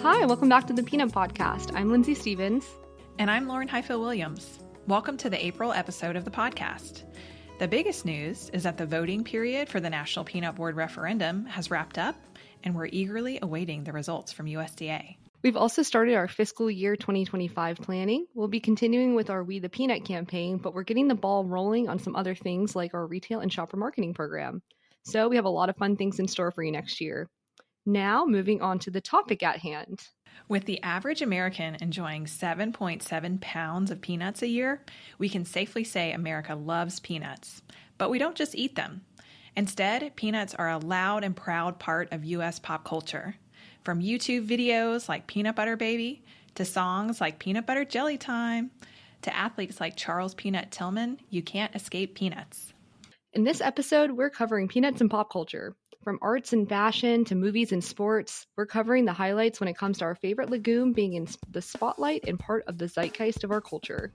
Hi, welcome back to the Peanut Podcast. I'm Lindsay Stevens. And I'm Lauren Highfield-Williams. Welcome to the April episode of the podcast. The biggest news is that the voting period for the National Peanut Board referendum has wrapped up, and we're eagerly awaiting the results from USDA. We've also started our fiscal year 2025 planning. We'll be continuing with our We the Peanut campaign, but we're getting the ball rolling on some other things like our retail and shopper marketing program. So we have a lot of fun things in store for you next year. Now, moving on to the topic at hand. With the average American enjoying 7.7 pounds of peanuts a year, we can safely say America loves peanuts. But we don't just eat them. Instead, peanuts are a loud and proud part of U.S. pop culture. From YouTube videos like Peanut Butter Baby, to songs like Peanut Butter Jelly Time, to athletes like Charles Peanut Tillman, you can't escape peanuts. In this episode, we're covering peanuts and pop culture. From arts and fashion to movies and sports, we're covering the highlights when it comes to our favorite legume being in the spotlight and part of the zeitgeist of our culture.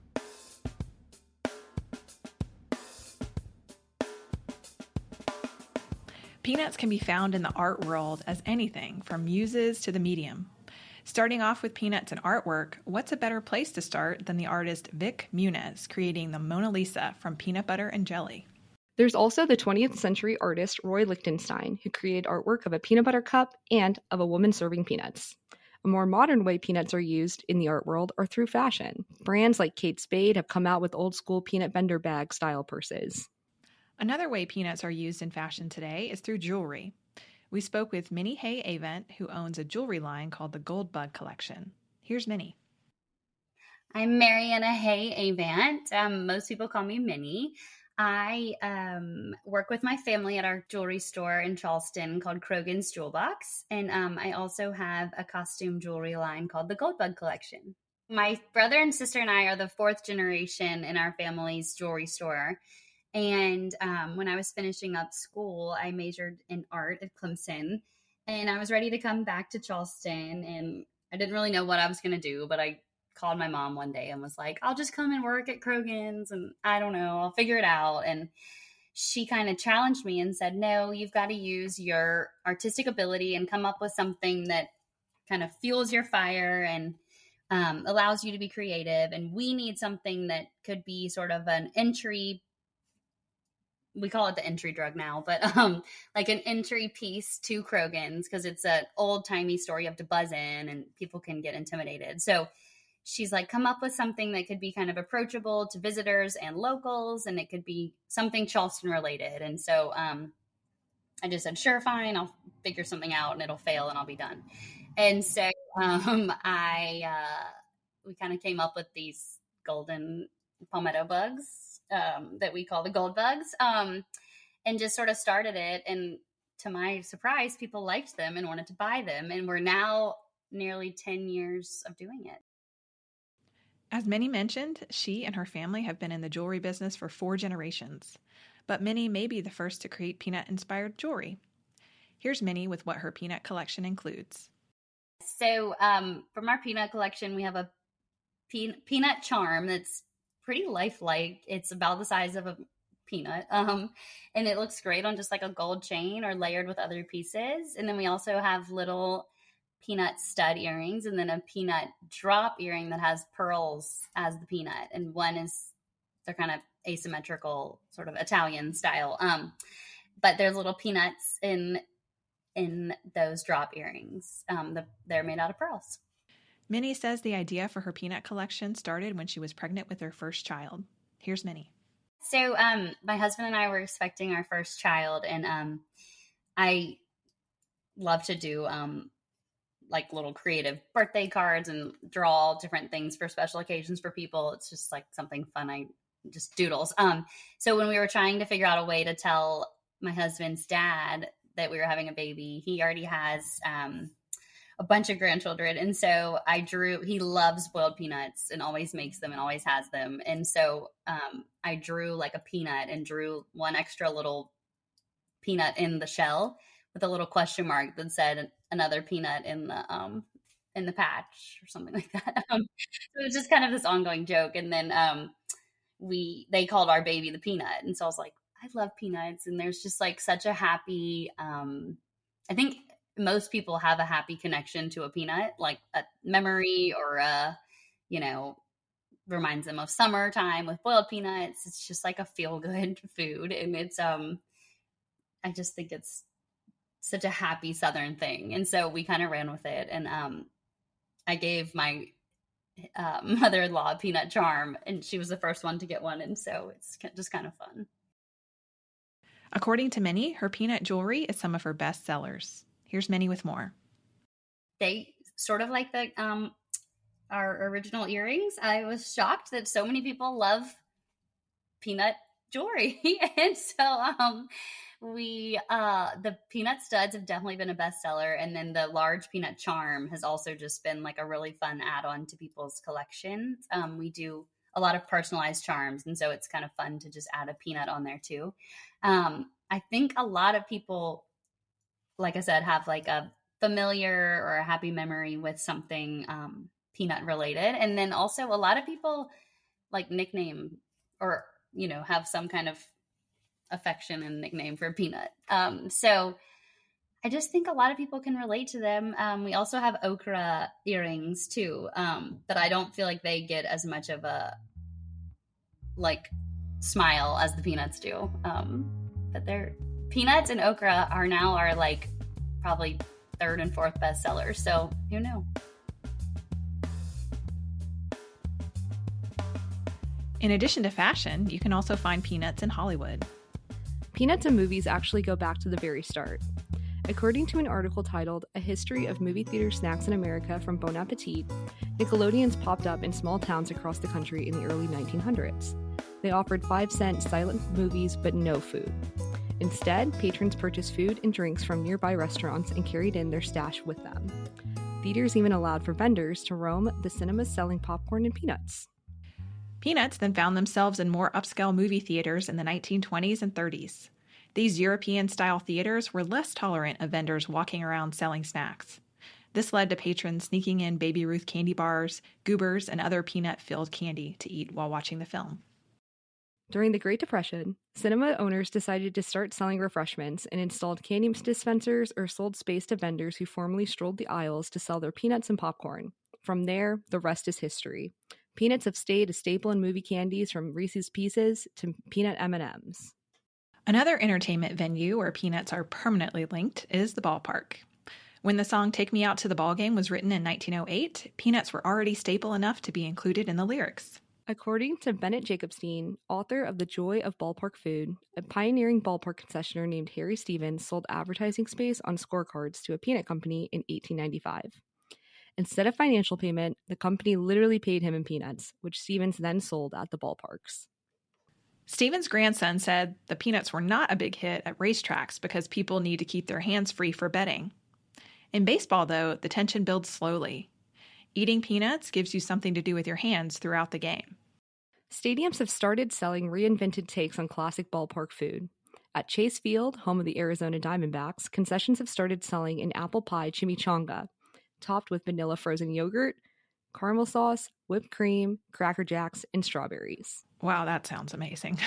Peanuts can be found in the art world as anything from muses to the medium. Starting off with peanuts and artwork, what's a better place to start than the artist Vic Muniz creating the Mona Lisa from peanut butter and jelly? There's also the 20th century artist Roy Lichtenstein, who created artwork of a peanut butter cup and of a woman serving peanuts. A more modern way peanuts are used in the art world are through fashion. Brands like Kate Spade have come out with old school peanut vendor bag style purses. Another way peanuts are used in fashion today is through jewelry. We spoke with Minnie Hay Avent, who owns a jewelry line called the Goldbug Collection. Here's Minnie. I'm Mariana Hay Avent. Most people call me Minnie. I work with my family at our jewelry store in Charleston called Krogan's Jewel Box. And I also have a costume jewelry line called the Goldbug Collection. My brother and sister and I are the fourth generation in our family's jewelry store. And when I was finishing up school, I majored in art at Clemson. And I was ready to come back to Charleston. And I didn't really know what I was going to do, but I called my mom one day and was like, I'll just come and work at Krogan's and I don't know, I'll figure it out. And she kind of challenged me and said, no, you've got to use your artistic ability and come up with something that kind of fuels your fire and allows you to be creative. And we need something that could be sort of an entry, we call it the entry drug now, but like an entry piece to Krogan's because it's an old timey store you have to buzz in and people can get intimidated. So she's like, come up with something that could be kind of approachable to visitors and locals, and it could be something Charleston related. And so I just said, sure, fine, I'll figure something out and it'll fail and I'll be done. And so we kind of came up with these golden palmetto bugs that we call the gold bugs and just sort of started it. And to my surprise, people liked them and wanted to buy them. And we're now nearly 10 years of doing it. As Minnie mentioned, she and her family have been in the jewelry business for 4 generations, but Minnie may be the first to create peanut-inspired jewelry. Here's Minnie with what her peanut collection includes. So from our peanut collection, we have a peanut charm that's pretty lifelike. It's about the size of a peanut, and it looks great on just like a gold chain or layered with other pieces. And then we also have little peanut stud earrings and then a peanut drop earring that has pearls as the peanut. And one is, they're kind of asymmetrical, sort of Italian style. But there's little peanuts in those drop earrings. They're made out of pearls. Minnie says the idea for her peanut collection started when she was pregnant with her first child. Here's Minnie. So my husband and I were expecting our first child, and I love to do like little creative birthday cards and draw different things for special occasions for people. It's just like something fun. I just doodles. So when we were trying to figure out a way to tell my husband's dad that we were having a baby, he already has a bunch of grandchildren. And so he loves boiled peanuts and always makes them and always has them. And so I drew like a peanut and drew one extra little peanut in the shell with a little question mark that said another peanut in the patch or something like that. So it was just kind of this ongoing joke. And then they called our baby the Peanut. And so I was like, I love peanuts. And there's just like such a happy, I think most people have a happy connection to a peanut, like a memory or reminds them of summertime with boiled peanuts. It's just like a feel good food. And it's, I just think it's such a happy Southern thing. And so we kind of ran with it. And I gave my mother-in-law a peanut charm, and she was the first one to get one. And so it's just kind of fun. According to Minnie, her peanut jewelry is some of her best sellers. Here's Minnie with more. They sort of like our original earrings. I was shocked that so many people love peanut jewelry. And so the peanut studs have definitely been a bestseller. And then the large peanut charm has also just been like a really fun add-on to people's collections. We do a lot of personalized charms. And so it's kind of fun to just add a peanut on there too. I think a lot of people, like I said, have like a familiar or a happy memory with something peanut related. And then also a lot of people like nickname or, have some kind of affection and nickname for peanut. So I just think a lot of people can relate to them. We also have okra earrings too, but I don't feel like they get as much of a smile as the peanuts do. But they're peanuts and okra are now our probably third and fourth best sellers. So who knew? In addition to fashion, you can also find peanuts in Hollywood. Peanuts in movies actually go back to the very start. According to an article titled A History of Movie Theater Snacks in America from Bon Appetit, Nickelodeons popped up in small towns across the country in the early 1900s. They offered 5-cent silent movies but no food. Instead, patrons purchased food and drinks from nearby restaurants and carried in their stash with them. Theaters even allowed for vendors to roam the cinemas selling popcorn and peanuts. Peanuts then found themselves in more upscale movie theaters in the 1920s and 30s. These European-style theaters were less tolerant of vendors walking around selling snacks. This led to patrons sneaking in Baby Ruth candy bars, goobers, and other peanut-filled candy to eat while watching the film. During the Great Depression, cinema owners decided to start selling refreshments and installed candy dispensers or sold space to vendors who formally strolled the aisles to sell their peanuts and popcorn. From there, the rest is history. Peanuts have stayed a staple in movie candies from Reese's Pieces to peanut M&Ms. Another entertainment venue where peanuts are permanently linked is the ballpark. When the song Take Me Out to the Ballgame was written in 1908, peanuts were already staple enough to be included in the lyrics. According to Bennett Jacobstein, author of The Joy of Ballpark Food, a pioneering ballpark concessionaire named Harry Stevens sold advertising space on scorecards to a peanut company in 1895. Instead of financial payment, the company literally paid him in peanuts, which Stevens then sold at the ballparks. Stevens' grandson said the peanuts were not a big hit at racetracks because people need to keep their hands free for betting. In baseball, though, the tension builds slowly. Eating peanuts gives you something to do with your hands throughout the game. Stadiums have started selling reinvented takes on classic ballpark food. At Chase Field, home of the Arizona Diamondbacks, concessions have started selling an apple pie chimichanga, topped with vanilla frozen yogurt, caramel sauce, whipped cream, Cracker Jacks, and strawberries. Wow, that sounds amazing.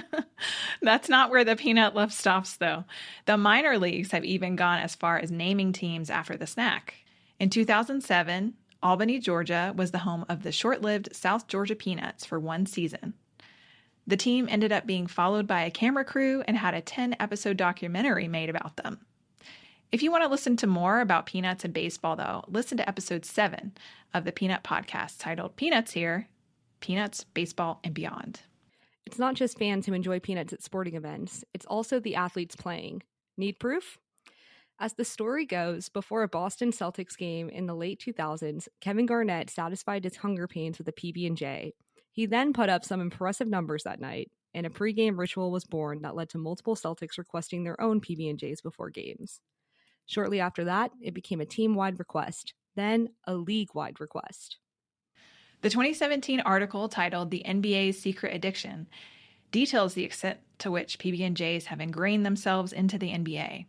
That's not where the peanut love stops, though. The minor leagues have even gone as far as naming teams after the snack. In 2007, Albany, Georgia was the home of the short-lived South Georgia Peanuts for one season. The team ended up being followed by a camera crew and had a 10-episode documentary made about them. If you want to listen to more about peanuts and baseball, though, listen to episode 7 of the Peanut Podcast titled Peanuts Here, Peanuts, Baseball, and Beyond. It's not just fans who enjoy peanuts at sporting events. It's also the athletes playing. Need proof? As the story goes, before a Boston Celtics game in the late 2000s, Kevin Garnett satisfied his hunger pains with a PB&J. He then put up some impressive numbers that night, and a pregame ritual was born that led to multiple Celtics requesting their own PB&Js before games. Shortly after that, it became a team-wide request, then a league-wide request. The 2017 article titled The NBA's Secret Addiction details the extent to which PB&Js have ingrained themselves into the NBA.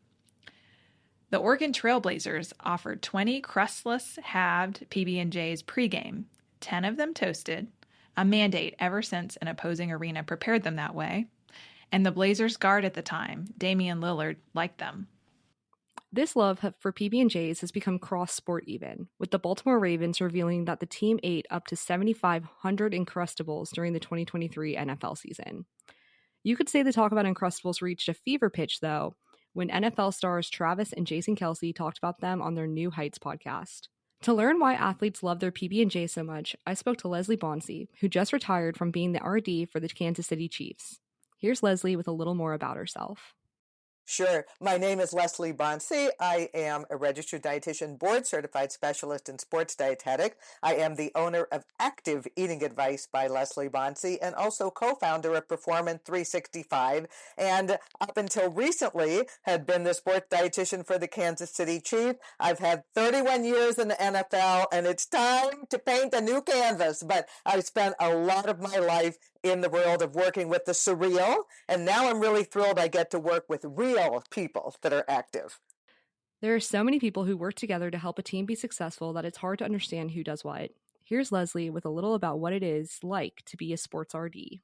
The Oregon Trailblazers offered 20 crustless, halved PB&Js pregame, 10 of them toasted, a mandate ever since an opposing arena prepared them that way, and the Blazers guard at the time, Damian Lillard, liked them. This love for PB&Js has become cross-sport even, with the Baltimore Ravens revealing that the team ate up to 7,500 Uncrustables during the 2023 NFL season. You could say the talk about Uncrustables reached a fever pitch, though, when NFL stars Travis and Jason Kelce talked about them on their New Heights podcast. To learn why athletes love their PB&J so much, I spoke to Leslie Bonsi, who just retired from being the RD for the Kansas City Chiefs. Here's Leslie with a little more about herself. Sure. My name is Leslie Bonsi. I am a registered dietitian, board certified specialist in sports dietetic. I am the owner of Active Eating Advice by Leslie Bonsi and also co-founder of Performance 365. And up until recently had been the sports dietitian for the Kansas City Chiefs. I've had 31 years in the NFL and it's time to paint a new canvas. But I've spent a lot of my life in the world of working with the surreal. And now I'm really thrilled I get to work with real people that are active. There are so many people who work together to help a team be successful that it's hard to understand who does what. Here's Leslie with a little about what it is like to be a sports RD.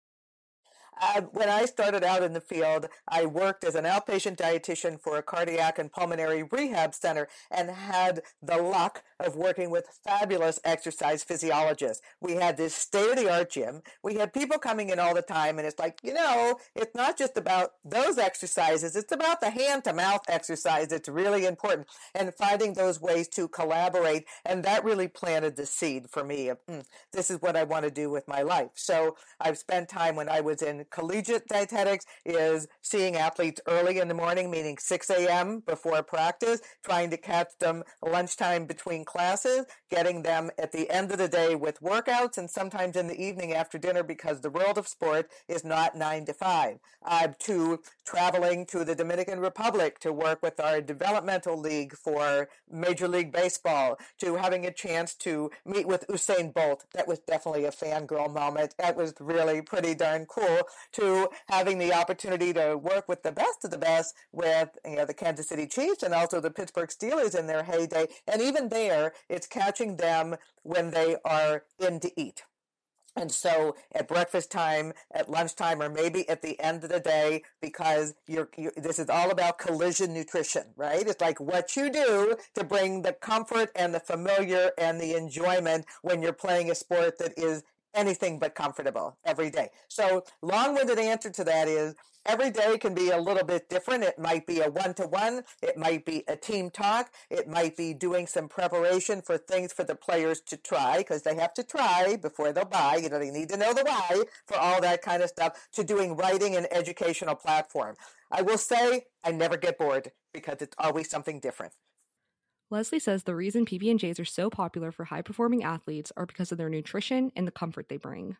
When I started out in the field, I worked as an outpatient dietitian for a cardiac and pulmonary rehab center and had the luck of working with fabulous exercise physiologists. We had this state-of-the-art gym. We had people coming in all the time, and it's like, it's not just about those exercises. It's about the hand-to-mouth exercise. It's really important, and finding those ways to collaborate, and that really planted the seed for me of, this is what I want to do with my life. So I've spent time when I was in collegiate dietetics is seeing athletes early in the morning, meaning 6 a.m. before practice, trying to catch them lunchtime between classes, getting them at the end of the day with workouts, and sometimes in the evening after dinner because the world of sport is not 9 to 5. To traveling to the Dominican Republic to work with our developmental league for Major League Baseball, to having a chance to meet with Usain Bolt. That was definitely a fangirl moment. That was really pretty darn cool. To having the opportunity to work with the best of the best with the Kansas City Chiefs and also the Pittsburgh Steelers in their heyday. And even there, it's catching them when they are in to eat. And so at breakfast time, at lunchtime, or maybe at the end of the day, because this is all about collision nutrition, right? It's like what you do to bring the comfort and the familiar and the enjoyment when you're playing a sport that is anything but comfortable every day. So long-winded answer to that is every day can be a little bit different. It might be a one-to-one. It might be a team talk. It might be doing some preparation for things for the players to try because they have to try before they'll buy. They need to know the why for all that kind of stuff, to doing writing and educational platform. I will say I never get bored because it's always something different. Leslie says the reason PB&Js are so popular for high-performing athletes are because of their nutrition and the comfort they bring.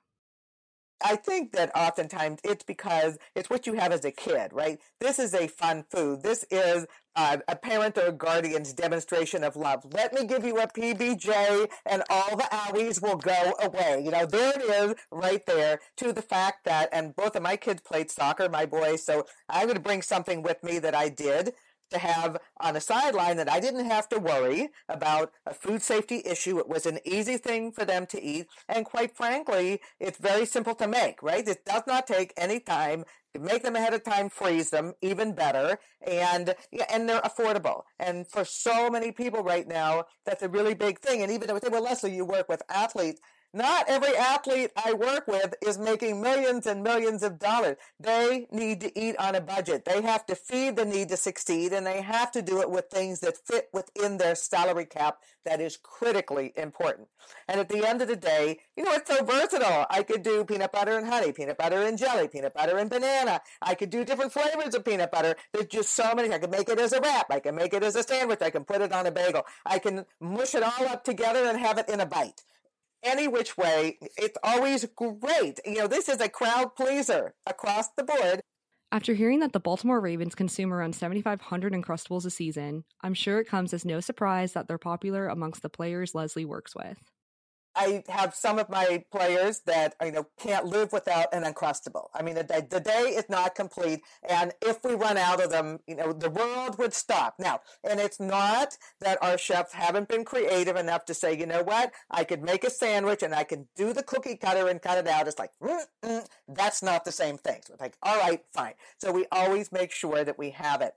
I think that oftentimes it's because it's what you have as a kid, right? This is a fun food. This is a parent or a guardian's demonstration of love. Let me give you a PB&J and all the owies will go away. There it is right there, to the fact that, and both of my kids played soccer, my boys, so I'm going to bring something with me that I did to have on a sideline that I didn't have to worry about a food safety issue. It was an easy thing for them to eat. And quite frankly, it's very simple to make, right? It does not take any time. You make them ahead of time, freeze them, even better. And they're affordable. And for so many people right now, that's a really big thing. And even though we say, well, Leslie, you work with athletes. Not every athlete I work with is making millions and millions of dollars. They need to eat on a budget. They have to feed the need to succeed, and they have to do it with things that fit within their salary cap. That is critically important. And at the end of the day, it's so versatile. I could do peanut butter and honey, peanut butter and jelly, peanut butter and banana. I could do different flavors of peanut butter. There's just so many. I can make it as a wrap. I can make it as a sandwich. I can put it on a bagel. I can mush it all up together and have it in a bite. Any which way, it's always great. This is a crowd pleaser across the board. After hearing that the Baltimore Ravens consume around 7,500 Uncrustables a season, I'm sure it comes as no surprise that they're popular amongst the players Leslie works with. I have some of my players that, can't live without an Uncrustable. I mean, the day is not complete. And if we run out of them, the world would stop. Now, and it's not that our chefs haven't been creative enough to say, you know what, I could make a sandwich and I can do the cookie cutter and cut it out. It's like, that's not the same thing. So it's like, all right, fine. So we always make sure that we have it.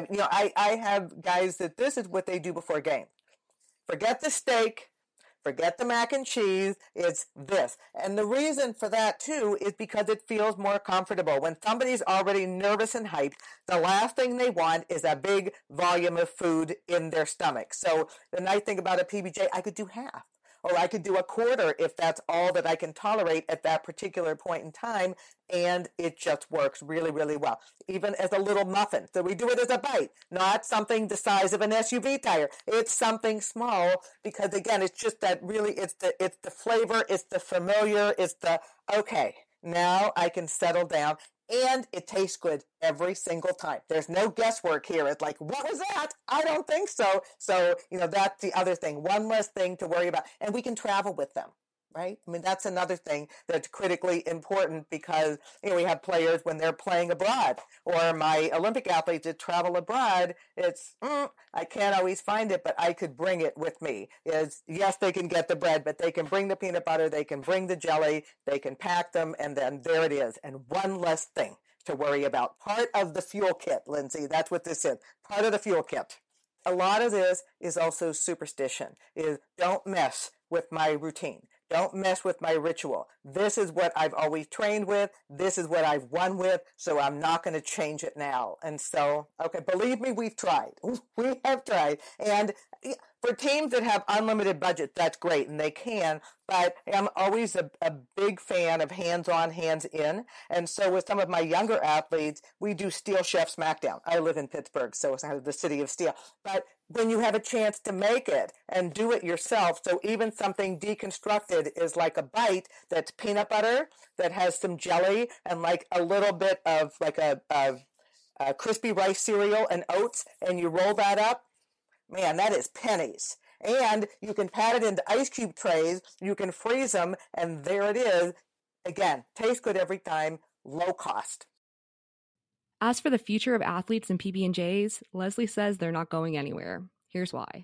I have guys that this is what they do before a game. Forget the steak. Forget the mac and cheese, it's this. And the reason for that, too, is because it feels more comfortable. When somebody's already nervous and hyped, the last thing they want is a big volume of food in their stomach. So the nice thing about a PBJ, I could do half. Or I could do a quarter if that's all that I can tolerate at that particular point in time, and it just works really, really well. Even as a little muffin. So we do it as a bite, not something the size of an SUV tire. It's something small because, again, it's just that really, it's the flavor, it's the familiar, it's the, okay, now I can settle down. And it tastes good every single time. There's no guesswork here. It's like, what was that? I don't think so. So, that's the other thing. One less thing to worry about. And we can travel with them, right? I mean, that's another thing that's critically important because, we have players when they're playing abroad, or my Olympic athletes that travel abroad, it's, I can't always find it, but I could bring it with me. Yes, they can get the bread, but they can bring the peanut butter, they can bring the jelly, they can pack them, and then there it is. And one less thing to worry about. Part of the fuel kit, Lindsay, that's what this is. Part of the fuel kit. A lot of this is also superstition, is don't mess with my routine. Don't mess with my ritual. This is what I've always trained with. This is what I've won with. So I'm not going to change it now. And so, okay, believe me, we've tried. We have tried. And for teams that have unlimited budget, that's great. And they can. But I'm always a big fan of hands-on, hands-in. And so with some of my younger athletes, we do Steel Chef Smackdown. I live in Pittsburgh, so it's kind of the city of steel. But when you have a chance to make it and do it yourself, so even something deconstructed is like a bite that's peanut butter, that has some jelly, and like a little bit of like a crispy rice cereal and oats, and you roll that up, man, that is pennies. And you can pat it into ice cube trays, you can freeze them, and there it is. Again, tastes good every time, low cost. As for the future of athletes and PB&Js, Leslie says they're not going anywhere. Here's why.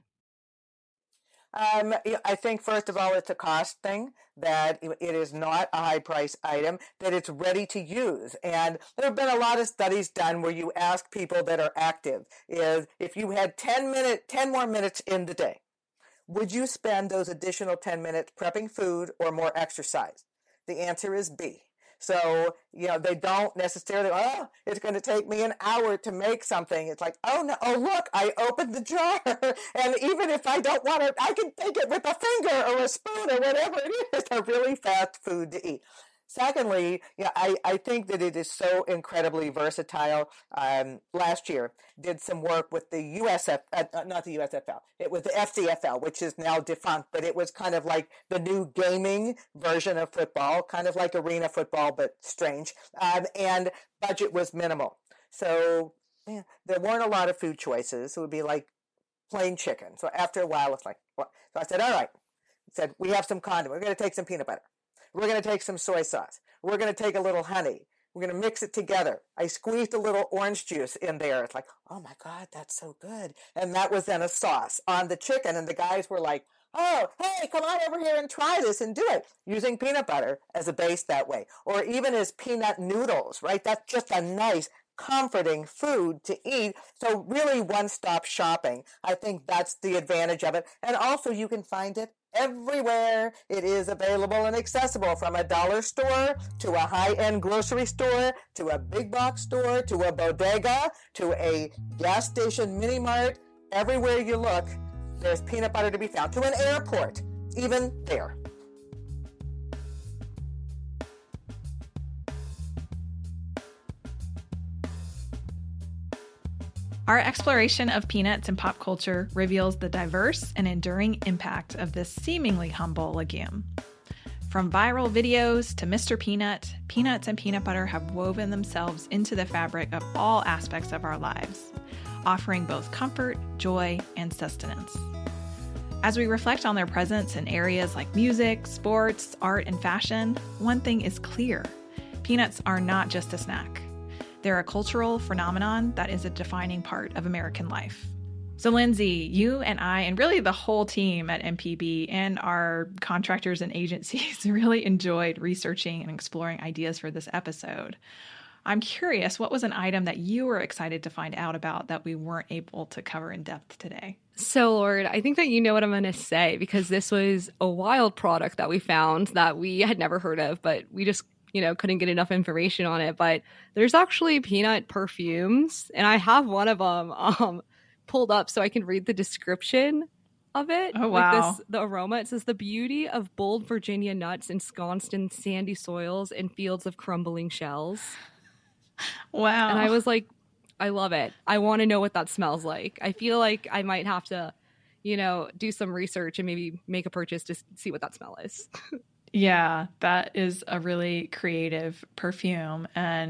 I think, first of all, it's a cost thing, that it is not a high-price item, that it's ready to use. And there have been a lot of studies done where you ask people that are active, is if you had 10 more minutes in the day, would you spend those additional 10 minutes prepping food or more exercise? The answer is B. So, they don't necessarily, it's going to take me an hour to make something. It's like, look, I opened the jar. And even if I don't want it, I can take it with a finger or a spoon or whatever it is. It's a really fast food to eat. Secondly, I think that it is so incredibly versatile. Last year, did some work with the not the USFL. It was the FCFL, which is now defunct, but it was kind of like the new gaming version of football, kind of like arena football, but strange. And budget was minimal. So there weren't a lot of food choices. It would be like plain chicken. So after a while, it's like, what? So I said, all right. I said, we have some condiment. We're going to take some peanut butter. We're going to take some soy sauce. We're going to take a little honey. We're going to mix it together. I squeezed a little orange juice in there. It's like, oh my God, that's so good. And that was then a sauce on the chicken. And the guys were like, oh, hey, come on over here and try this and do it. Using peanut butter as a base that way. Or even as peanut noodles, right? That's just a nice, comforting food to eat. So really one-stop shopping. I think that's the advantage of it. And also you can find it everywhere. It is available and accessible, from a dollar store to a high-end grocery store to a big box store to a bodega to a gas station mini mart. Everywhere you look, there's peanut butter to be found. To an airport, even there. Our exploration of peanuts in pop culture reveals the diverse and enduring impact of this seemingly humble legume. From viral videos to Mr. Peanut, peanuts and peanut butter have woven themselves into the fabric of all aspects of our lives, offering both comfort, joy, and sustenance. As we reflect on their presence in areas like music, sports, art, and fashion, one thing is clear. Peanuts are not just a snack. They're a cultural phenomenon that is a defining part of American life. So Lindsay, you and I, and really the whole team at MPB and our contractors and agencies really enjoyed researching and exploring ideas for this episode. I'm curious, what was an item that you were excited to find out about that we weren't able to cover in depth today? So, Lord, I think that you know what I'm going to say, because this was a wild product that we found that we had never heard of, but we just, couldn't get enough information on it. But there's actually peanut perfumes, and I have one of them pulled up so I can read the description of it. Oh, wow. The aroma. It says, the beauty of bold Virginia nuts ensconced in sandy soils and fields of crumbling shells. Wow. And I was like, I love it. I want to know what that smells like. I feel like I might have to, do some research and maybe make a purchase to see what that smell is. Yeah, that is a really creative perfume.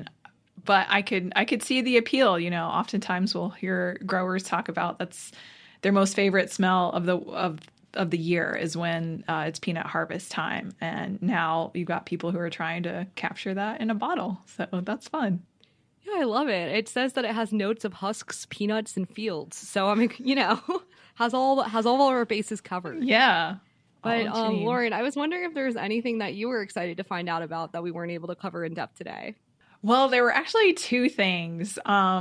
But I could see the appeal. Oftentimes we'll hear growers talk about that's their most favorite smell of the year is when it's peanut harvest time. And now you've got people who are trying to capture that in a bottle. So that's fun. Yeah, I love it. It says that it has notes of husks, peanuts, and fields. So I mean, has all of our bases covered. Yeah. But Lauren, I was wondering if there was anything that you were excited to find out about that we weren't able to cover in depth today. Well, there were actually two things.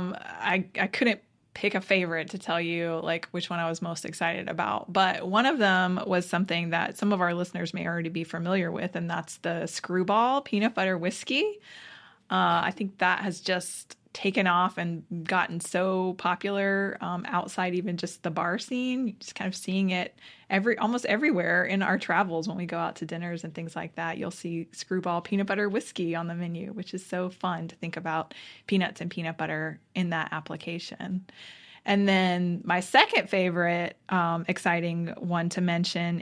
I couldn't pick a favorite to tell you like which one I was most excited about. But one of them was something that some of our listeners may already be familiar with, and that's the Screwball peanut butter whiskey. I think that has just taken off and gotten so popular outside even just the bar scene. Just kind of seeing it almost everywhere in our travels when we go out to dinners and things like that. You'll see Screwball peanut butter whiskey on the menu, which is so fun to think about peanuts and peanut butter in that application. And then my second favorite exciting one to mention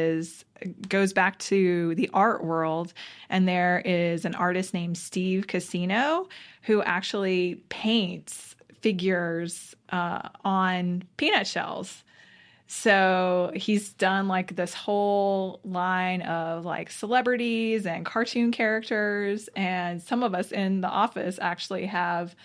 goes back to the art world. And there is an artist named Steve Casino who actually paints figures on peanut shells. So he's done like this whole line of like celebrities and cartoon characters. And some of us in the office actually have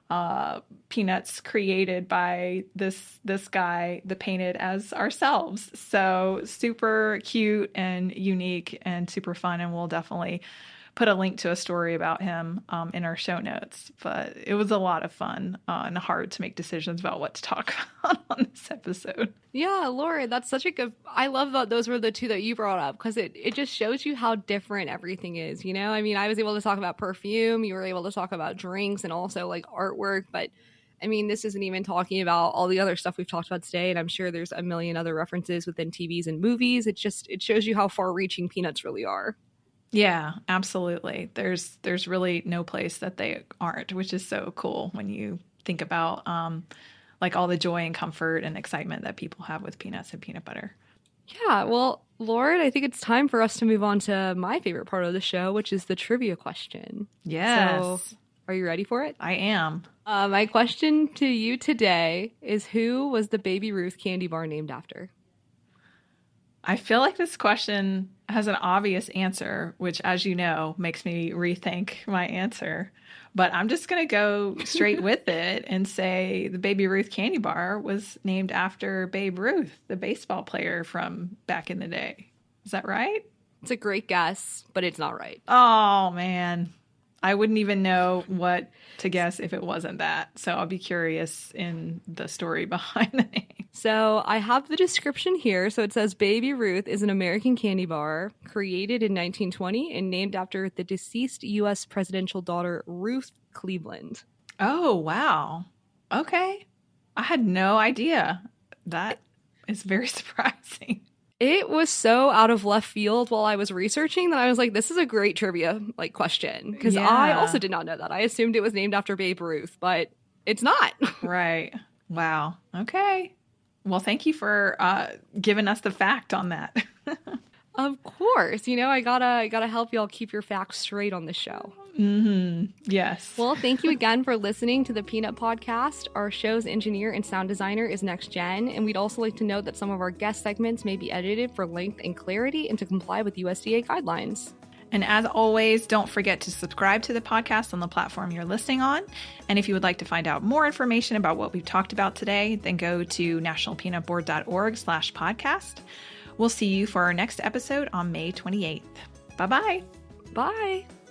peanuts created by this guy that painted as ourselves. So super cute and unique and super fun. And we'll definitely put a link to a story about him in our show notes. But it was a lot of fun and hard to make decisions about what to talk about on this episode. Yeah, Laura, that's such a good... I love that those were the two that you brought up, because it just shows you how different everything is, I mean, I was able to talk about perfume, you were able to talk about drinks and also like artwork, but I mean, this isn't even talking about all the other stuff we've talked about today, and I'm sure there's a million other references within TVs and movies. It shows you how far-reaching peanuts really are. Yeah, absolutely. There's really no place that they aren't, which is so cool when you think about like all the joy and comfort and excitement that people have with peanuts and peanut butter. Yeah, well, Lauren, I think it's time for us to move on to my favorite part of the show, which is the trivia question. Yes. So, are you ready for it? I am. My question to you today is, who was the Baby Ruth candy bar named after? I feel like this question has an obvious answer, which, as you know, makes me rethink my answer. But I'm just going to go straight with it and say the Baby Ruth candy bar was named after Babe Ruth, the baseball player from back in the day. Is that right? It's a great guess, but it's not right. Oh, man. I wouldn't even know what to guess if it wasn't that. So I'll be curious in the story behind the name. So I have the description here. So it says Baby Ruth is an American candy bar created in 1920 and named after the deceased U.S. presidential daughter, Ruth Cleveland. Oh, wow. Okay. I had no idea. That is very surprising. It was so out of left field while I was researching that I was like, this is a great trivia question, because I also did not know that. I assumed it was named after Babe Ruth, but it's not. Right. Wow. Okay. Well, thank you for giving us the fact on that. Of course. I gotta help y'all keep your facts straight on the show. Yes. Well, thank you again for listening to the Peanut Podcast. Our show's engineer and sound designer is Next Gen, and we'd also like to note that some of our guest segments may be edited for length and clarity and to comply with USDA guidelines. And as always, don't forget to subscribe to the podcast on the platform you're listening on. And if you would like to find out more information about what we've talked about today, then go to nationalpeanutboard.org/podcast. We'll see you for our next episode on May 28th. Bye-bye. Bye.